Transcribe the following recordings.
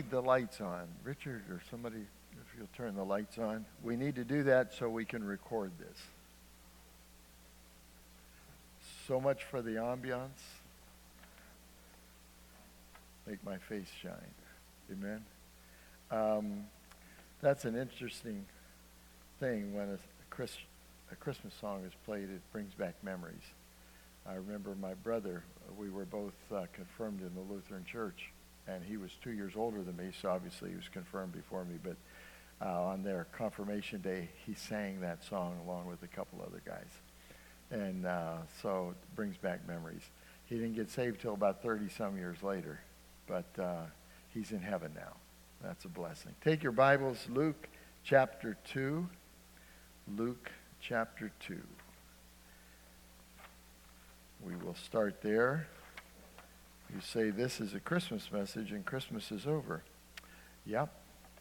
need the lights on. Richard or somebody, if you'll turn the lights on. We need to do that so we can record this. So much for the ambiance. Make my face shine. Amen. That's an interesting thing when a Christmas song is played. It brings back memories. I remember my brother, we were both confirmed in the Lutheran Church, and he was 2 years older than me, so obviously he was confirmed before me, but on their confirmation day, he sang that song along with a couple other guys. And so it brings back memories. He didn't get saved till about 30-some years later, but he's in heaven now. That's a blessing. Take your Bibles, Luke chapter 2. Luke chapter 2. We will start there. You say this is a Christmas message and Christmas is over. Yep.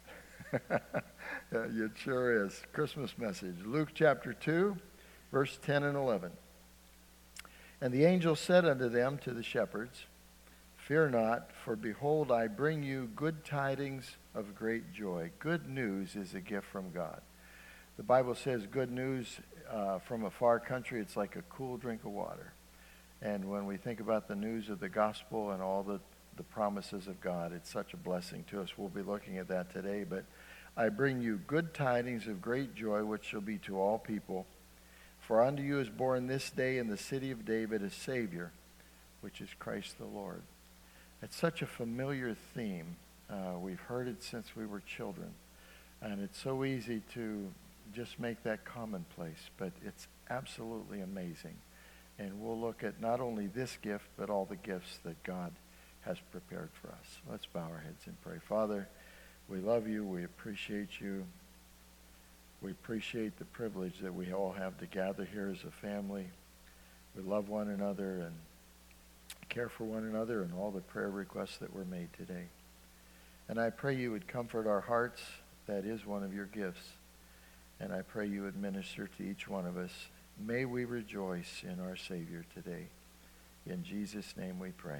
It sure is. Christmas message. Luke chapter 2, verse 10 and 11. And the angel said unto them, to the shepherds, Fear not, for behold, I bring you good tidings of great joy. Good news is a gift from God. The Bible says good news from a far country, it's like a cool drink of water. And when we think about the news of the gospel and all the promises of God, it's such a blessing to us. We'll be looking at that today. But I bring you good tidings of great joy, which shall be to all people. For unto you is born this day in the city of David a Savior, which is Christ the Lord. It's such a familiar theme. We've heard it since we were children. And it's so easy to just make that commonplace. But it's absolutely amazing. And we'll look at not only this gift, but all the gifts that God has prepared for us. Let's bow our heads and pray. Father, we love you. We appreciate you. We appreciate the privilege that we all have to gather here as a family. We love one another and care for one another and all the prayer requests that were made today. And I pray you would comfort our hearts. That is one of your gifts. And I pray you would minister to each one of us. May we rejoice in our Savior today. In Jesus' name we pray.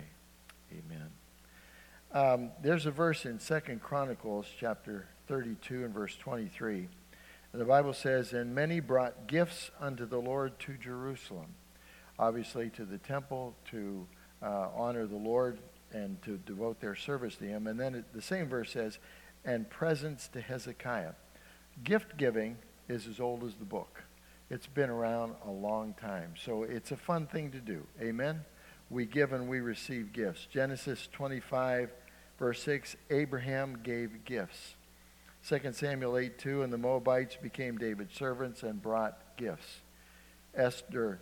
Amen. There's a verse in 2 Chronicles chapter 32 and verse 23. And the Bible says, And many brought gifts unto the Lord to Jerusalem. Obviously to the temple to honor the Lord and to devote their service to him. And then the same verse says, And presents to Hezekiah. Gift giving is as old as the book. It's been around a long time. So it's a fun thing to do. Amen? We give and we receive gifts. Genesis 25, verse 6, Abraham gave gifts. 2 Samuel 8:2, and the Moabites became David's servants and brought gifts. Esther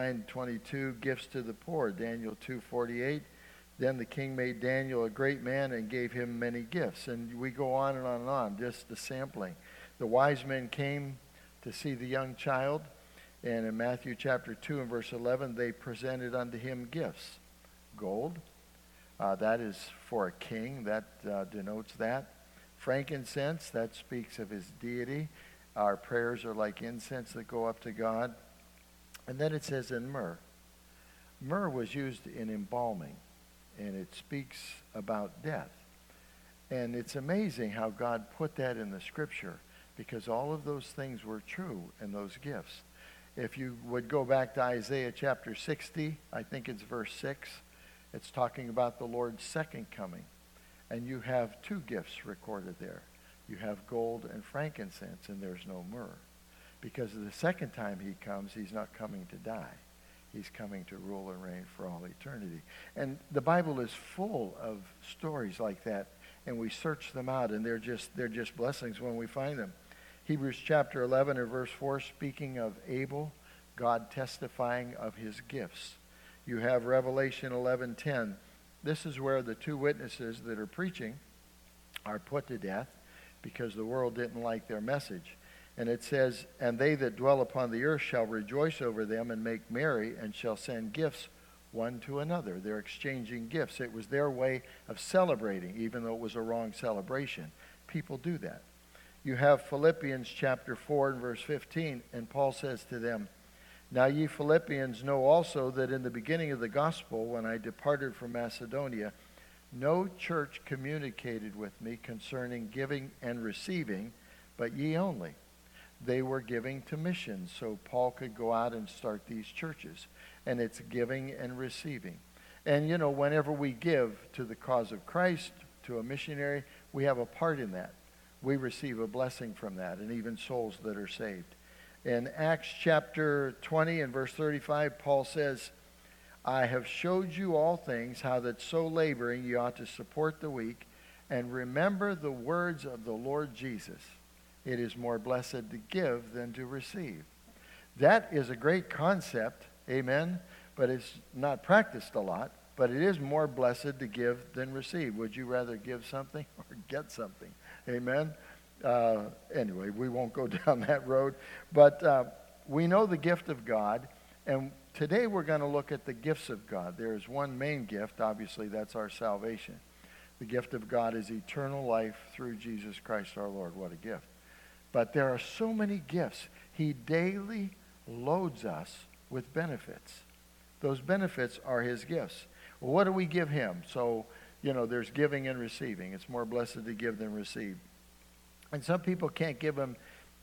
9:22, gifts to the poor. Daniel 2:48, then the king made Daniel a great man and gave him many gifts. And we go on and on and on, just the sampling. The wise men came to see the young child. And in Matthew chapter 2 and verse 11, they presented unto him gifts. Gold, that is for a king, that denotes that. Frankincense, that speaks of his deity. Our prayers are like incense that go up to God. And then it says in myrrh. Myrrh was used in embalming, and it speaks about death. And it's amazing how God put that in the scripture, because all of those things were true in those gifts. If you would go back to Isaiah chapter 60, I think it's verse 6, it's talking about the Lord's second coming. And you have two gifts recorded there. You have gold and frankincense, and there's no myrrh. Because the second time he comes, he's not coming to die. He's coming to rule and reign for all eternity. And the Bible is full of stories like that, and we search them out, and they're just blessings when we find them. Hebrews chapter 11 and verse 4, speaking of Abel, God testifying of his gifts. You have Revelation 11:10. This is where the two witnesses that are preaching are put to death because the world didn't like their message. And it says, And they that dwell upon the earth shall rejoice over them and make merry, and shall send gifts one to another. They're exchanging gifts. It was their way of celebrating, even though it was a wrong celebration. People do that. You have Philippians chapter 4 and verse 15, and Paul says to them, Now ye Philippians know also that in the beginning of the gospel, when I departed from Macedonia, no church communicated with me concerning giving and receiving, but ye only. They were giving to missions, so Paul could go out and start these churches. And it's giving and receiving. And, you know, whenever we give to the cause of Christ, to a missionary, we have a part in that. We receive a blessing from that, and even souls that are saved. In Acts chapter 20 and verse 35, Paul says, I have showed you all things, how that so laboring you ought to support the weak, and remember the words of the Lord Jesus. It is more blessed to give than to receive. That is a great concept, amen, but it's not practiced a lot. But it is more blessed to give than receive. Would you rather give something or get something? Amen? Anyway, we won't go down that road. But we know the gift of God, and today we're going to look at the gifts of God. There is one main gift, obviously, that's our salvation. The gift of God is eternal life through Jesus Christ our Lord. What a gift. But there are so many gifts. He daily loads us with benefits. Those benefits are his gifts. Well, what do we give him? So, you know, there's giving and receiving. It's more blessed to give than receive. And some people can't give him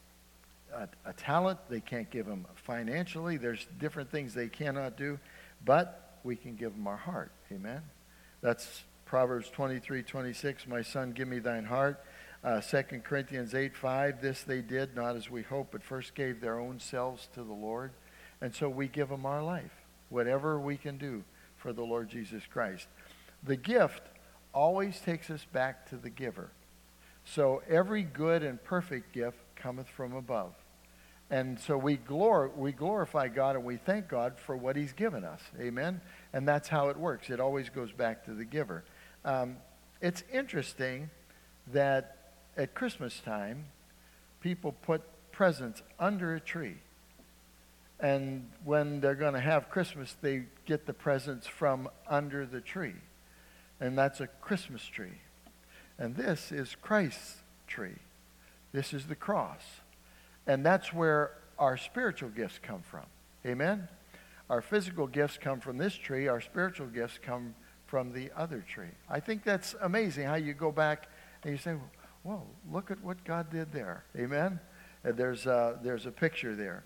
a talent. They can't give him financially. There's different things they cannot do. But we can give him our heart. Amen? That's Proverbs 23:26. My son, give me thine heart. 2 Corinthians 8:5. This they did, not as we hope, but first gave their own selves to the Lord. And so we give him our life. Whatever we can do for the Lord Jesus Christ. The gift always takes us back to the giver. So every good and perfect gift cometh from above. And so we glorify God and we thank God for what he's given us. Amen? And that's how it works. It always goes back to the giver. It's interesting that at Christmas time, people put presents under a tree. And when they're going to have Christmas, they get the presents from under the tree. And that's a Christmas tree. And this is Christ's tree. This is the cross. And that's where our spiritual gifts come from. Amen? Our physical gifts come from this tree. Our spiritual gifts come from the other tree. I think that's amazing how you go back and you say, whoa, look at what God did there. Amen? And there's a picture there.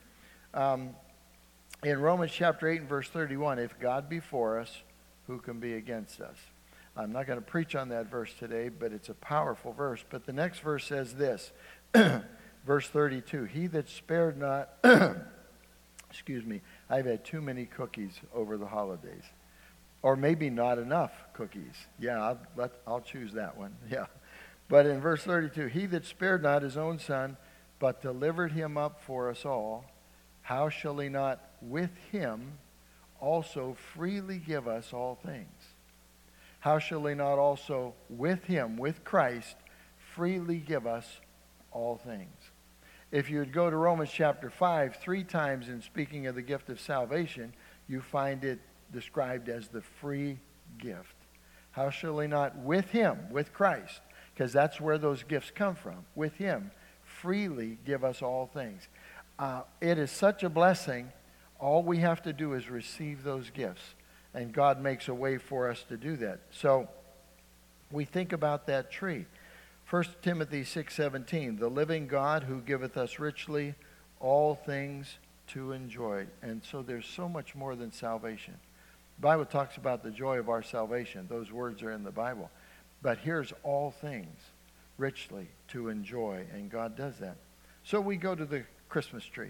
In Romans chapter 8 and verse 31, if God be for us, who can be against us? I'm not going to preach on that verse today, but it's a powerful verse. But the next verse says this, verse 32, he that spared not, excuse me, I've had too many cookies over the holidays. Or maybe not enough cookies. Yeah, I'll choose that one. Yeah. But in verse 32, he that spared not his own son, but delivered him up for us all, how shall he not with him also freely give us all things? How shall he not also with him, with Christ, freely give us all things? If you would go to Romans chapter 5, 3 times in speaking of the gift of salvation, you find it described as the free gift. How shall he not with him, with Christ, because that's where those gifts come from, with him, freely give us all things? It is such a blessing. All we have to do is receive those gifts. And God makes a way for us to do that. So we think about that tree. 1 Timothy 6:17, the living God who giveth us richly all things to enjoy. And so there's so much more than salvation. The Bible talks about the joy of our salvation. Those words are in the Bible. But here's all things richly to enjoy. And God does that. So we go to the Christmas tree.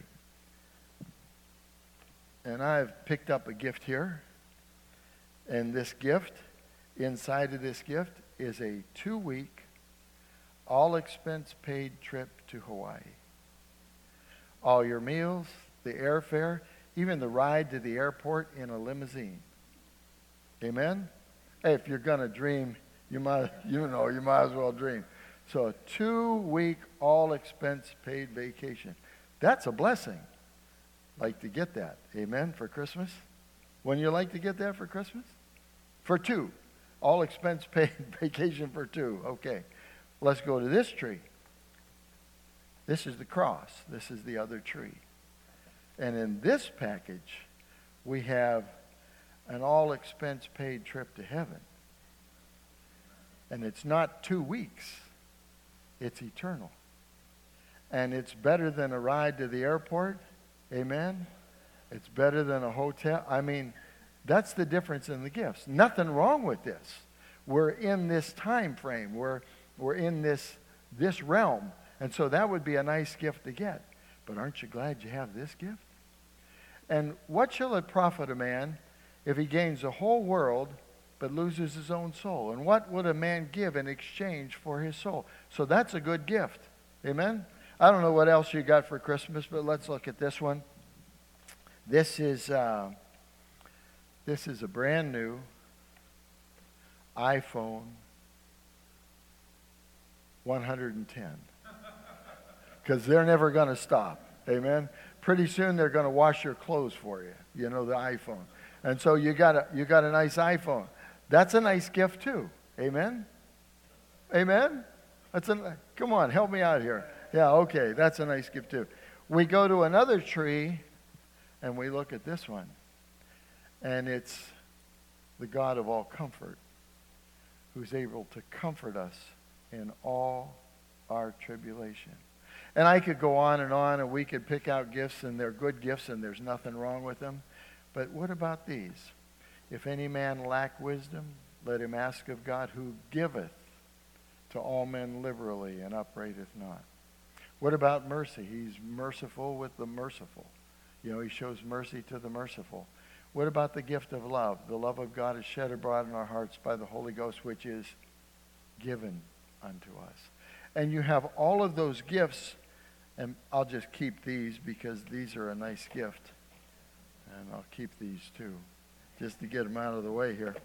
And I've picked up a gift here. And this gift, inside of this gift, is a 2-week, all-expense-paid trip to Hawaii. All your meals, the airfare, even the ride to the airport in a limousine. Amen? Hey, if you're going to dream, you might as well dream. So a 2-week, all-expense-paid vacation. That's a blessing. Like to get that. Amen? For Christmas? Wouldn't you like to get that for Christmas? For 2. All expense paid vacation for 2. Okay. Let's go to this tree. This is the cross. This is the other tree. And in this package, we have an all expense paid trip to heaven. And it's not 2 weeks. It's eternal. And it's better than a ride to the airport. Amen? It's better than a hotel. I mean, that's the difference in the gifts. Nothing wrong with this. We're in this time frame. We're in this realm. And so that would be a nice gift to get. But aren't you glad you have this gift? And what shall it profit a man if he gains the whole world but loses his own soul? And what would a man give in exchange for his soul? So that's a good gift. Amen? I don't know what else you got for Christmas, but let's look at this one. This is a brand new iPhone 110. Because they're never going to stop. Amen? Pretty soon they're going to wash your clothes for you. You know, the iPhone. And so you got a nice iPhone. That's a nice gift too. Amen? Amen? Come on, help me out here. Yeah, okay, that's a nice gift too. We go to another tree and we look at this one. And it's the God of all comfort, who's able to comfort us in all our tribulation. And I could go on, and we could pick out gifts, and they're good gifts, and there's nothing wrong with them. But what about these? If any man lack wisdom, let him ask of God, who giveth to all men liberally and upbraideth not. What about mercy? He's merciful with the merciful. You know, he shows mercy to the merciful. What about the gift of love? The love of God is shed abroad in our hearts by the Holy Ghost, which is given unto us. And you have all of those gifts, and I'll just keep these because these are a nice gift. And I'll keep these too, just to get them out of the way here.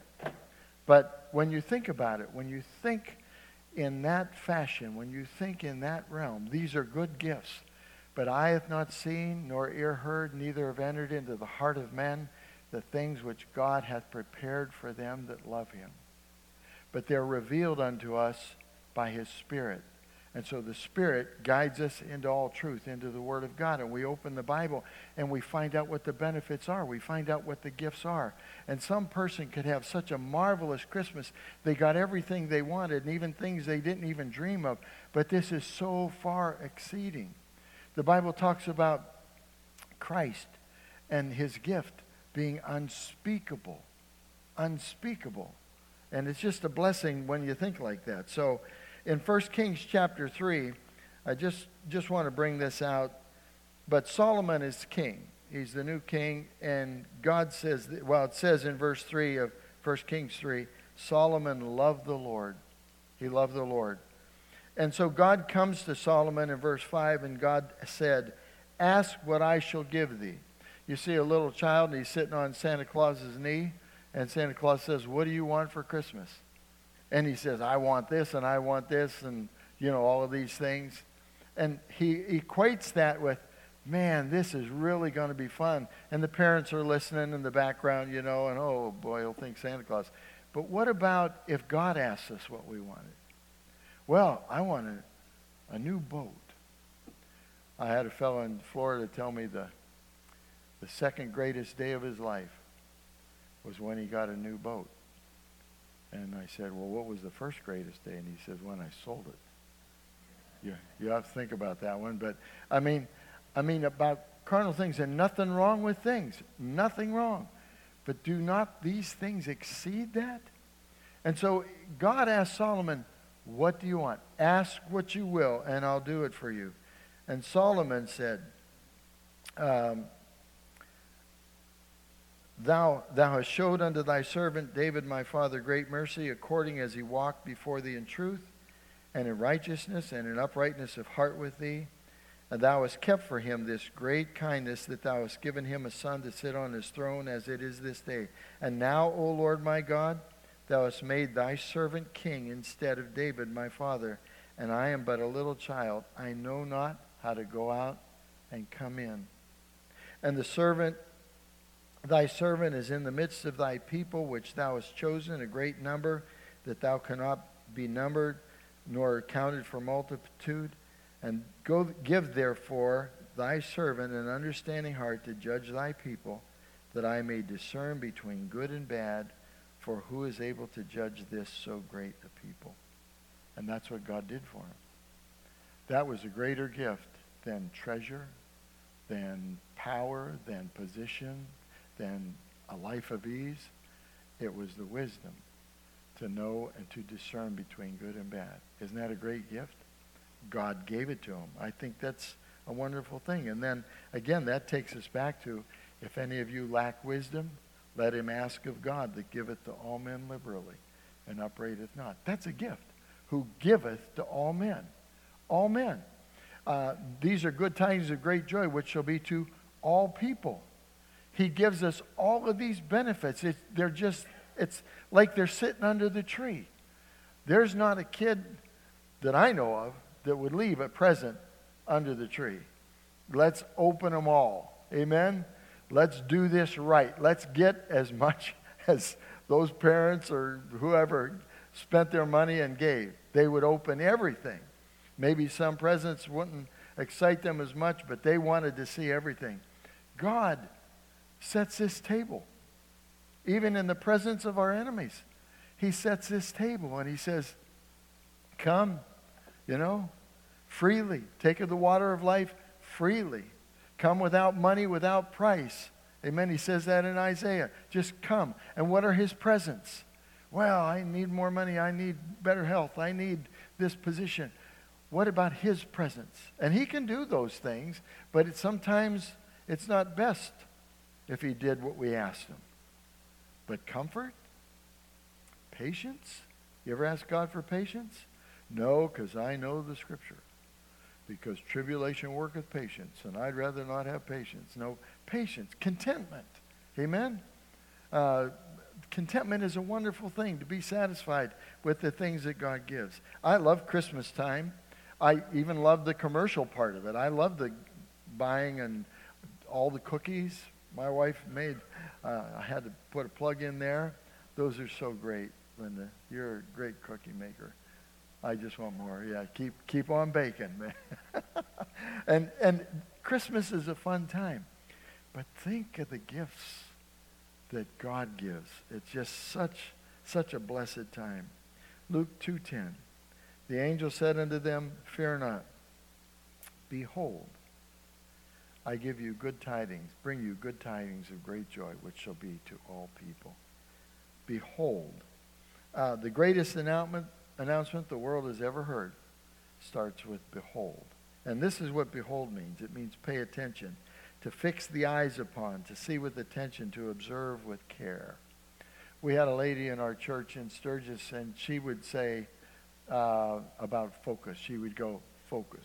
But when you think about it, when you think in that fashion, when you think in that realm, these are good gifts. But eye hath not seen, nor ear heard, neither have entered into the heart of men the things which God hath prepared for them that love him. But they're revealed unto us by his Spirit. And so the Spirit guides us into all truth, into the Word of God. And we open the Bible and we find out what the benefits are. We find out what the gifts are. And some person could have such a marvelous Christmas. They got everything they wanted, and even things they didn't even dream of. But this is so far exceeding. The Bible talks about Christ and his gift being unspeakable. Unspeakable. And it's just a blessing when you think like that. So in 1 Kings chapter 3, I just want to bring this out. But Solomon is king. He's the new king. And God says, well, it says in verse 3 of 1 Kings 3, Solomon loved the Lord. He loved the Lord. And so God comes to Solomon in verse 5, and God said, ask what I shall give thee. You see a little child, and he's sitting on Santa Claus's knee, and Santa Claus says, what do you want for Christmas? And he says, I want this, and I want this, and, you know, all of these things. And he equates that with, man, this is really going to be fun. And the parents are listening in the background, you know, and, oh, boy, he'll think Santa Claus. But what about if God asks us what we wanted? Well, I wanted a new boat. I had a fellow in Florida tell me the second greatest day of his life was when he got a new boat. And I said, well, what was the first greatest day? And he says, when I sold it. You have to think about that one. But I mean about carnal things, and nothing wrong with things. Nothing wrong. But do not these things exceed that? And so God asked Solomon, what do you want? Ask what you will, and I'll do it for you. And Solomon said, Thou hast showed unto thy servant David my father great mercy, according as he walked before thee in truth, and in righteousness, and in uprightness of heart with thee. And thou hast kept for him this great kindness, that thou hast given him a son to sit on his throne, as it is this day. And now, O Lord my God, thou hast made thy servant king instead of David my father, and I am but a little child. I know not how to go out and come in. And thy servant is in the midst of thy people, which thou hast chosen, a great number, that thou cannot be numbered, nor counted for multitude. And give therefore thy servant an understanding heart to judge thy people, that I may discern between good and bad. For who is able to judge this so great a people? And that's what God did for him. That was a greater gift than treasure, than power, than position, than a life of ease. It was the wisdom to know and to discern between good and bad. Isn't that a great gift? God gave it to him. I think that's a wonderful thing. And then, again, that takes us back to, if any of you lack wisdom, let him ask of God that giveth to all men liberally and upbraideth not. That's a gift. Who giveth to all men. All men. These are good tidings of great joy, which shall be to all people. He gives us all of these benefits. It's like they're sitting under the tree. There's not a kid that I know of that would leave a present under the tree. Let's open them all. Amen? Let's do this right. Let's get as much as those parents or whoever spent their money and gave. They would open everything. Maybe some presents wouldn't excite them as much, but they wanted to see everything. God sets this table. Even in the presence of our enemies, he sets this table and he says, come, freely. Take of the water of life freely. Come without money, without price. Amen. He says that in Isaiah. Just come. And what are his presents? Well, I need more money. I need better health. I need this position. What about his presence? And he can do those things, but sometimes it's not best if he did what we asked him. But comfort? Patience? You ever ask God for patience? No, because I know the scripture. Because tribulation worketh patience, and I'd rather not have patience. No, patience, contentment. Amen? Contentment is a wonderful thing, to be satisfied with the things that God gives. I love Christmas time. I even love the commercial part of it. I love the buying and all the cookies my wife made. I had to put a plug in there. Those are so great, Linda. You're a great cookie maker. I just want more. Yeah, keep on baking, man. and Christmas is a fun time. But think of the gifts that God gives. It's just such a blessed time. Luke 2:10. The angel said unto them, fear not. Behold, I give you good tidings, bring you good tidings of great joy, which shall be to all people. Behold. The greatest announcement the world has ever heard starts with behold. And this is what behold means. It means pay attention, to fix the eyes upon, to see with attention, to observe with care. We had a lady in our church in Sturgis, and she would say about focus. She would go, focus.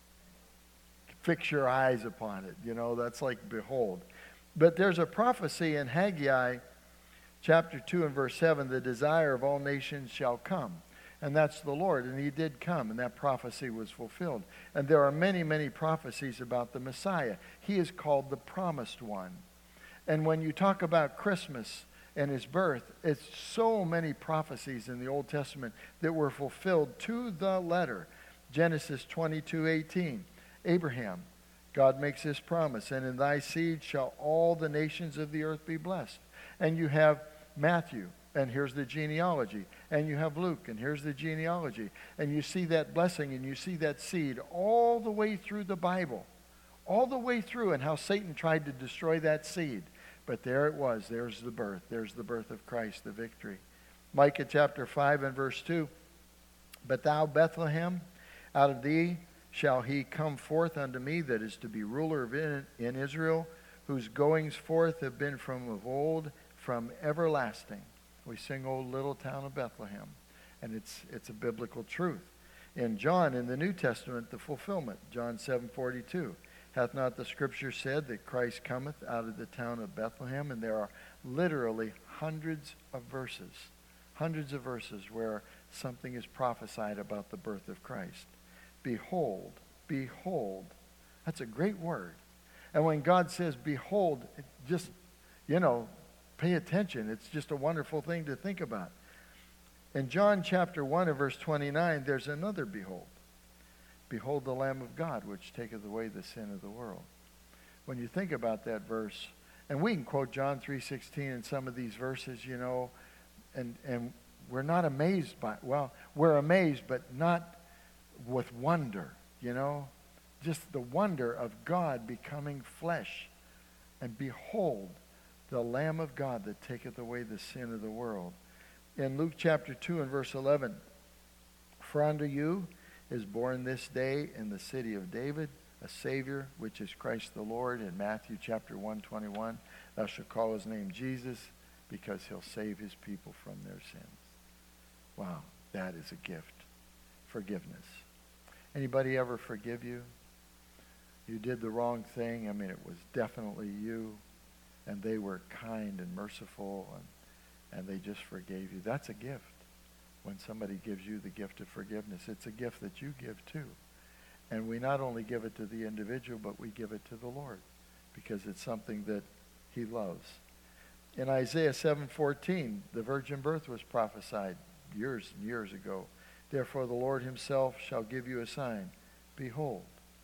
Fix your eyes upon it. That's like behold. But there's a prophecy in Haggai chapter 2 and verse 7, the desire of all nations shall come. And that's the Lord. And he did come, and that prophecy was fulfilled. And there are many, many prophecies about the Messiah. He is called the promised one. And when you talk about Christmas and his birth, it's so many prophecies in the Old Testament that were fulfilled to the letter. Genesis 22:18. Abraham, God makes this promise, and in thy seed shall all the nations of the earth be blessed. And you have Matthew, and here's the genealogy. And you have Luke, and here's the genealogy. And you see that blessing, and you see that seed all the way through the Bible. All the way through, and how Satan tried to destroy that seed. But there it was. There's the birth. There's the birth of Christ, the victory. Micah chapter 5 and verse 2. But thou, Bethlehem, out of thee shall he come forth unto me that is to be ruler in Israel, whose goings forth have been from of old, from everlasting. We sing, O Little Town of Bethlehem. And it's a biblical truth. In John, in the New Testament, the fulfillment, John 7:42. Hath not the scripture said that Christ cometh out of the town of Bethlehem? And there are literally hundreds of verses where something is prophesied about the birth of Christ. Behold, behold. That's a great word. And when God says behold, just, pay attention. It's just a wonderful thing to think about. In John chapter 1 and verse 29, there's another behold. Behold the Lamb of God, which taketh away the sin of the world. When you think about that verse, and we can quote John 3:16 in some of these verses, and we're not amazed by, well, we're amazed, but not with wonder, you know. Just the wonder of God becoming flesh. And behold, the Lamb of God that taketh away the sin of the world. In Luke chapter 2 and verse 11, for unto you is born this day in the city of David a Savior, which is Christ the Lord. In Matthew chapter 1:21, thou shalt call his name Jesus, because he'll save his people from their sins. Wow, that is a gift. Forgiveness. Anybody ever forgive you? You did the wrong thing. I mean, it was definitely you. And they were kind and merciful, and they just forgave you. That's a gift. When somebody gives you the gift of forgiveness, it's a gift that you give too. And we not only give it to the individual, but we give it to the Lord, because it's something that he loves. In Isaiah 7:14, the virgin birth was prophesied years and years ago. Therefore the Lord himself shall give you a sign. Behold,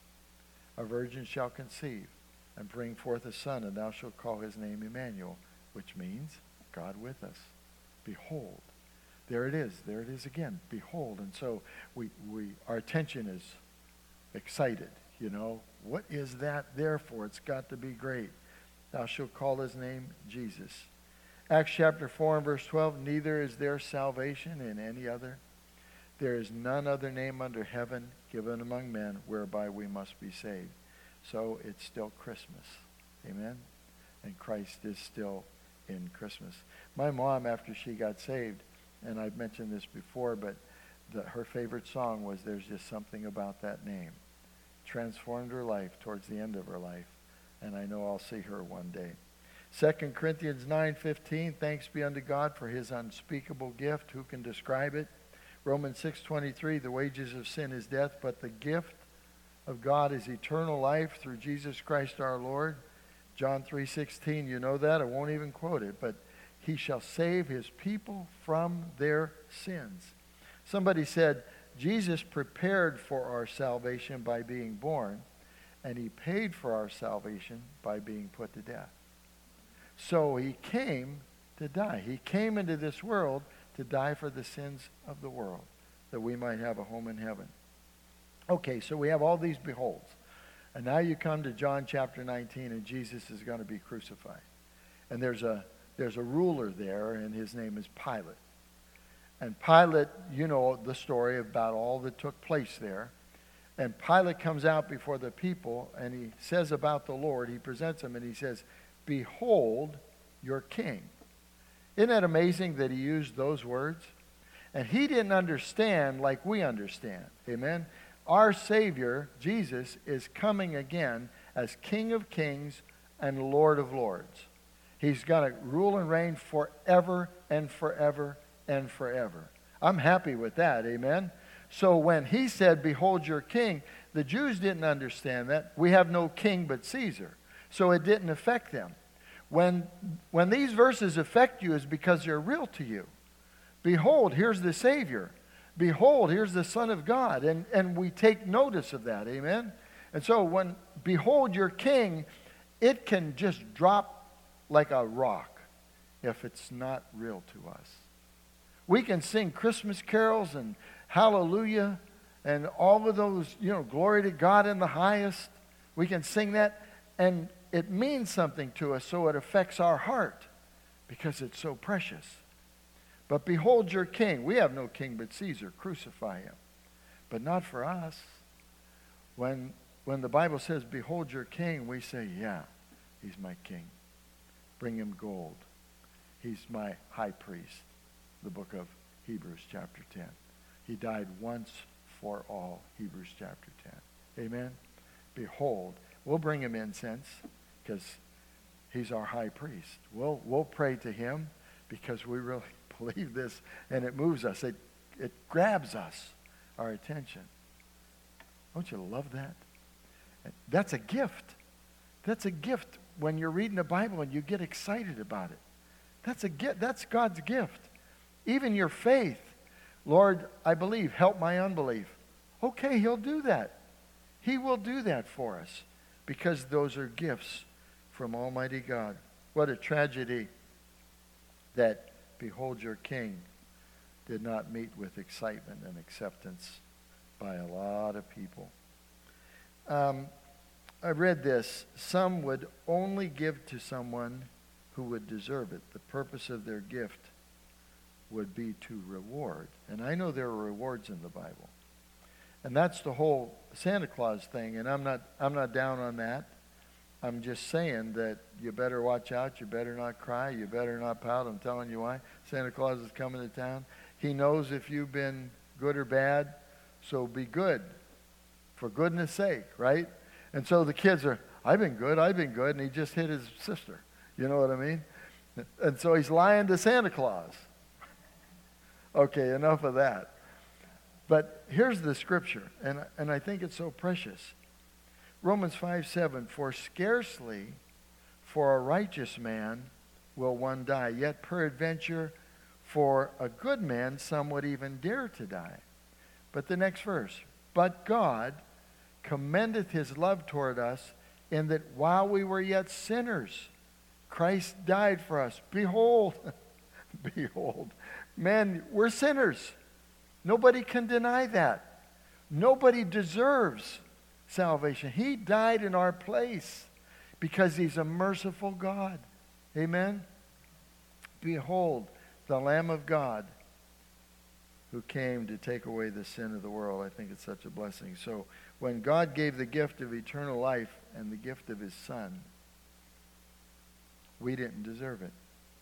a virgin shall conceive and bring forth a son, and thou shalt call his name Emmanuel, which means God with us. Behold. There it is. There it is again. Behold. And so our attention is excited. You know, what is that there for? It's got to be great. Thou shalt call his name Jesus. Acts chapter 4 and verse 12, neither is there salvation in any other. There is none other name under heaven given among men whereby we must be saved. So it's still Christmas. Amen? And Christ is still in Christmas. My mom, after she got saved, and I've mentioned this before, but her favorite song was There's Just Something About That Name. Transformed her life towards the end of her life. And I know I'll see her one day. 2 Corinthians 9:15, thanks be unto God for his unspeakable gift. Who can describe it? Romans 6:23, the wages of sin is death, but the gift of God is eternal life through Jesus Christ our Lord. John 3:16, you know that. I won't even quote it, but he shall save his people from their sins. Somebody said, Jesus prepared for our salvation by being born, and he paid for our salvation by being put to death. So he came to die. He came into this world to die for the sins of the world, that we might have a home in heaven. Okay, so we have all these beholds. And now you come to John chapter 19, and Jesus is going to be crucified. And there's a ruler there, and his name is Pilate. And Pilate, you know the story about all that took place there. And Pilate comes out before the people, and he says about the Lord, he presents him, and he says, behold your king. Isn't that amazing that he used those words? And he didn't understand like we understand. Amen? Our Savior, Jesus, is coming again as King of Kings and Lord of Lords. He's going to rule and reign forever and forever and forever. I'm happy with that. Amen? So when he said, behold your king, the Jews didn't understand that. We have no king but Caesar. So it didn't affect them. When these verses affect you, is because they're real to you. Behold, here's the Savior. Behold, here's the Son of God. And we take notice of that. Amen? And so when, behold your king, it can just drop like a rock if it's not real to us. We can sing Christmas carols and hallelujah and all of those, glory to God in the highest. We can sing that, and it means something to us, so it affects our heart because it's so precious. But behold your king. We have no king but Caesar. Crucify him. But not for us. When the Bible says, behold your king, we say, yeah, he's my king. Bring him gold. He's my high priest. The book of Hebrews chapter 10. He died once for all. Hebrews chapter 10. Amen? Behold. We'll bring him incense because he's our high priest. We'll pray to him because we really believe this, and it moves us. It grabs us, our attention. Don't you love that? That's a gift. That's a gift when you're reading the Bible and you get excited about it. That's a gift. That's God's gift. Even your faith. Lord, I believe. Help my unbelief. Okay, he'll do that. He will do that for us because those are gifts from Almighty God. What a tragedy that behold your king, did not meet with excitement and acceptance by a lot of people. I read this. Some would only give to someone who would deserve it. The purpose of their gift would be to reward. And I know there are rewards in the Bible. And that's the whole Santa Claus thing. And I'm not down on that. I'm just saying that you better watch out. You better not cry. You better not pout. I'm telling you why. Santa Claus is coming to town. He knows if you've been good or bad, so be good. For goodness sake, right? And so the kids are, I've been good. And he just hit his sister. You know what I mean? And so he's lying to Santa Claus. Okay, enough of that. But here's the scripture, and I think it's so precious. Romans 5:7, for scarcely for a righteous man will one die, yet peradventure for a good man some would even dare to die. But the next verse, but God commendeth his love toward us in that while we were yet sinners, Christ died for us. Behold, behold, man, we're sinners. Nobody can deny that. Nobody deserves salvation. He died in our place because he's a merciful God. Amen? Behold, the Lamb of God who came to take away the sin of the world. I think it's such a blessing. So when God gave the gift of eternal life and the gift of his Son, we didn't deserve it.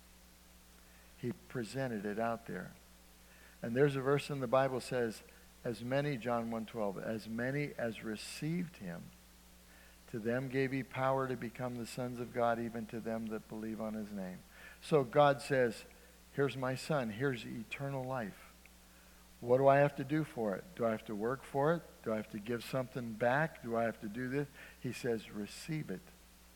He presented it out there. And there's a verse in the Bible says, as many, John 1:12, as many as received him, to them gave he power to become the sons of God, even to them that believe on his name. So God says, here's my Son, here's eternal life. What do I have to do for it? Do I have to work for it? Do I have to give something back? Do I have to do this? He says, receive it.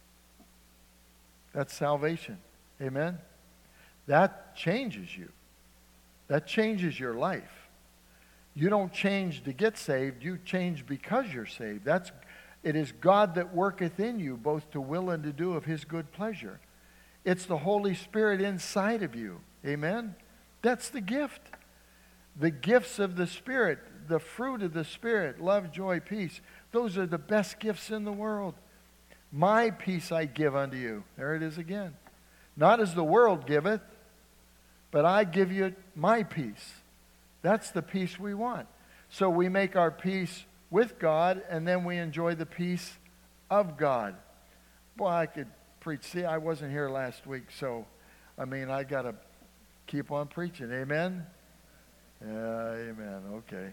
That's salvation. Amen? That changes you. That changes your life. You don't change to get saved. You change because you're saved. It is God that worketh in you, both to will and to do of his good pleasure. It's the Holy Spirit inside of you. Amen? That's the gift. The gifts of the Spirit, the fruit of the Spirit, love, joy, peace. Those are the best gifts in the world. My peace I give unto you. There it is again. Not as the world giveth, but I give you my peace. That's the peace we want. So we make our peace with God, and then we enjoy the peace of God. Boy, I could preach. See, I wasn't here last week, so, I got to keep on preaching. Amen? Yeah, amen. Okay.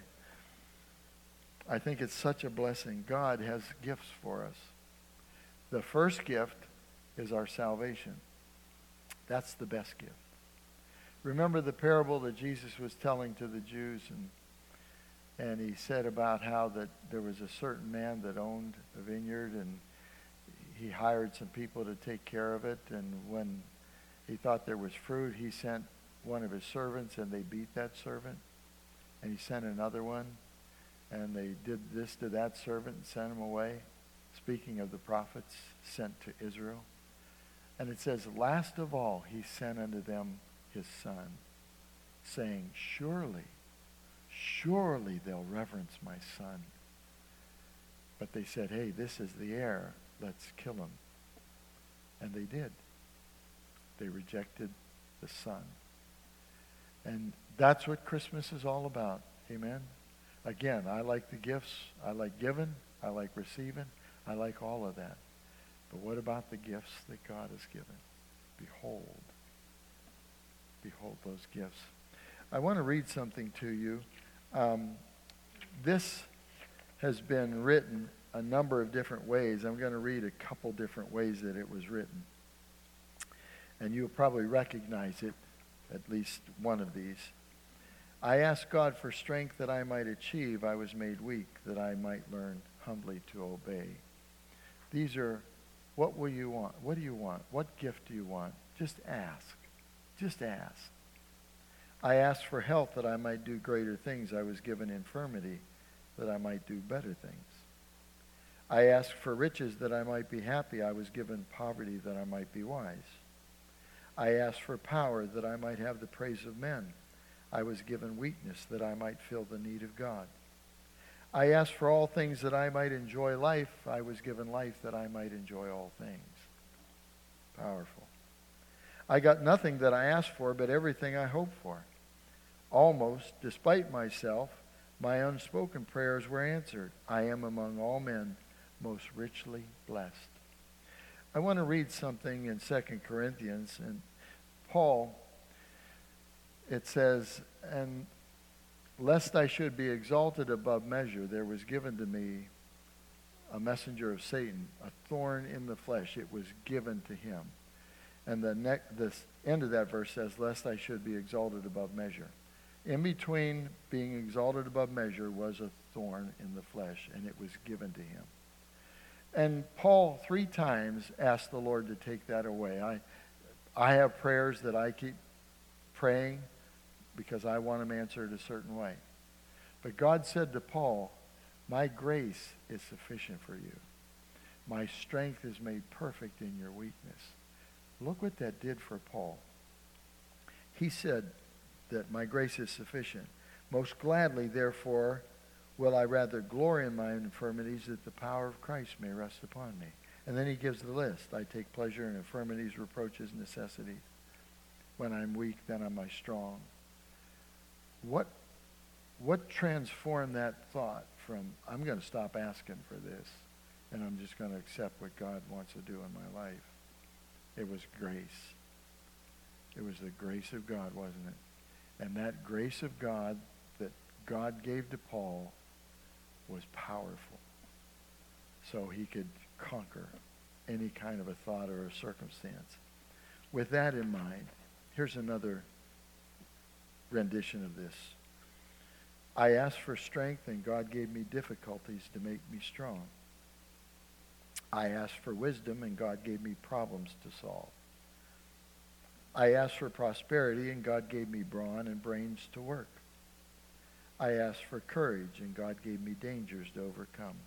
I think it's such a blessing. God has gifts for us. The first gift is our salvation. That's the best gift. Remember the parable that Jesus was telling to the Jews, and he said about how that there was a certain man that owned a vineyard, and he hired some people to take care of it, and when he thought there was fruit, he sent one of his servants, and they beat that servant, and he sent another one, and they did this to that servant and sent him away. Speaking of the prophets sent to Israel. And it says, last of all, he sent unto them his Son, saying, surely, surely they'll reverence my Son. But they said, hey, this is the heir. Let's kill him. And they did. They rejected the Son. And that's what Christmas is all about. Amen? Again, I like the gifts. I like giving. I like receiving. I like all of that. But what about the gifts that God has given? Behold. Behold those gifts. I want to read something to you. This has been written a number of different ways. I'm going to read a couple different ways that it was written. And you'll probably recognize it, at least one of these. I asked God for strength that I might achieve. I was made weak that I might learn humbly to obey. These are, what will you want? What do you want? What gift do you want? Just ask. Just ask. I asked for health that I might do greater things. I was given infirmity that I might do better things. I asked for riches that I might be happy. I was given poverty that I might be wise. I asked for power that I might have the praise of men. I was given weakness that I might feel the need of God. I asked for all things that I might enjoy life. I was given life that I might enjoy all things. Powerful. I got nothing that I asked for, but everything I hoped for. Almost, despite myself, my unspoken prayers were answered. I am among all men most richly blessed. I want to read something in 2 Corinthians. And Paul, it says, and lest I should be exalted above measure, there was given to me a messenger of Satan, a thorn in the flesh. It was given to him. And the end of that verse says, lest I should be exalted above measure. In between being exalted above measure was a thorn in the flesh, and it was given to him. And Paul 3 times asked the Lord to take that away. I have prayers that I keep praying because I want them answered a certain way. But God said to Paul, my grace is sufficient for you. My strength is made perfect in your weakness. Look what that did for Paul. He said that my grace is sufficient. Most gladly, therefore, will I rather glory in my infirmities, that the power of Christ may rest upon me. And then he gives the list. I take pleasure in infirmities, reproaches, necessities. When I'm weak, then am I strong. What transformed that thought from, I'm going to stop asking for this, and I'm just going to accept what God wants to do in my life? It was grace. It was the grace of God, wasn't it? And that grace of God that God gave to Paul was powerful. So he could conquer any kind of a thought or a circumstance. With that in mind, here's another rendition of this. I asked for strength, and God gave me difficulties to make me strong. I asked for wisdom, and God gave me problems to solve. I asked for prosperity, and God gave me brawn and brains to work. I asked for courage, and God gave me dangers to overcome.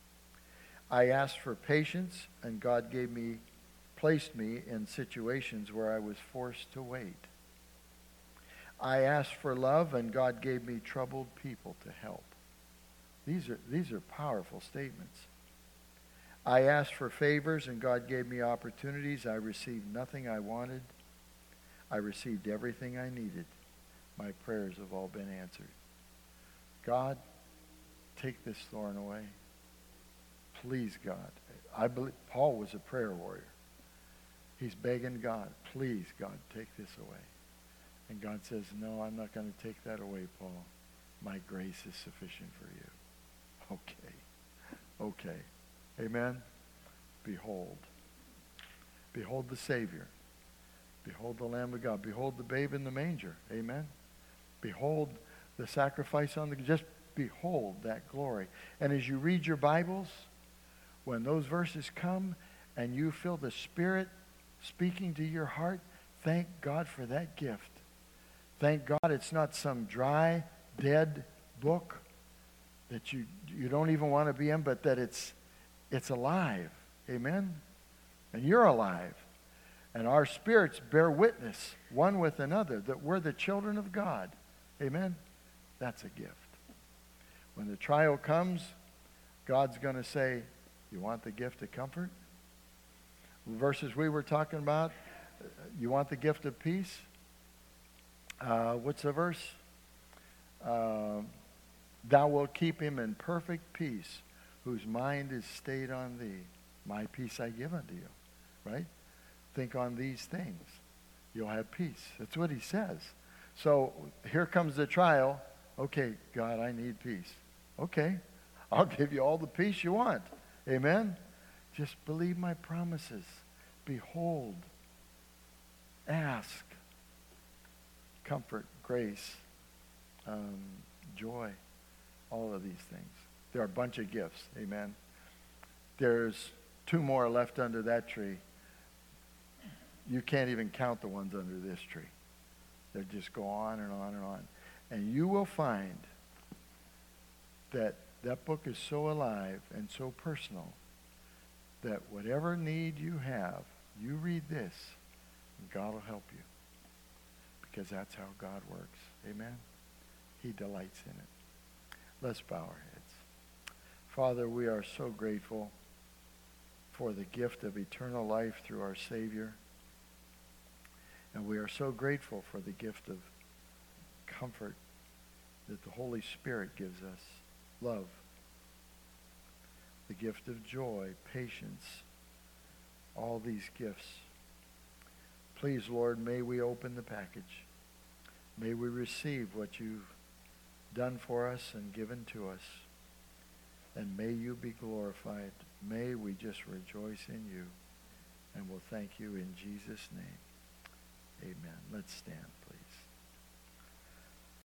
I asked for patience, and God placed me in situations where I was forced to wait. I asked for love, and God gave me troubled people to help. These are powerful statements. I asked for favors, and God gave me opportunities. I received nothing I wanted. I received everything I needed. My prayers have all been answered. God, take this thorn away. Please, God. I believe Paul was a prayer warrior. He's begging God, please, God, take this away. And God says, no, I'm not going to take that away, Paul. My grace is sufficient for you. Okay. Amen? Behold. Behold the Savior. Behold the Lamb of God. Behold the babe in the manger. Amen? Behold the sacrifice on the... Just behold that glory. And as you read your Bibles, when those verses come and you feel the Spirit speaking to your heart, thank God for that gift. Thank God it's not some dry, dead book that you don't even want to be in, but that it's alive. Amen? And you're alive. And our spirits bear witness one with another that we're the children of God. Amen? That's a gift. When the trial comes, God's going to say, you want the gift of comfort? The verses we were talking about, you want the gift of peace? What's the verse? Thou wilt keep him in perfect peace, whose mind is stayed on thee. My peace I give unto you. Right? Think on these things. You'll have peace. That's what he says. So here comes the trial. Okay, God, I need peace. Okay, I'll give you all the peace you want. Amen? Just believe my promises. Behold. Ask. Comfort, grace, joy, all of these things. There are a bunch of gifts. Amen? There's 2 more left under that tree. You can't even count the ones under this tree. They just go on and on and on. And you will find that that book is so alive and so personal that whatever need you have, you read this. And God will help you, because that's how God works. Amen? He delights in it. Let's bow our heads. Father, we are so grateful for the gift of eternal life through our Savior. And we are so grateful for the gift of comfort that the Holy Spirit gives us. Love. The gift of joy, patience, all these gifts. Please, Lord, may we open the package. May we receive what you've done for us and given to us. And may you be glorified. May we just rejoice in you. And we'll thank you in Jesus' name. Amen. Let's stand, please.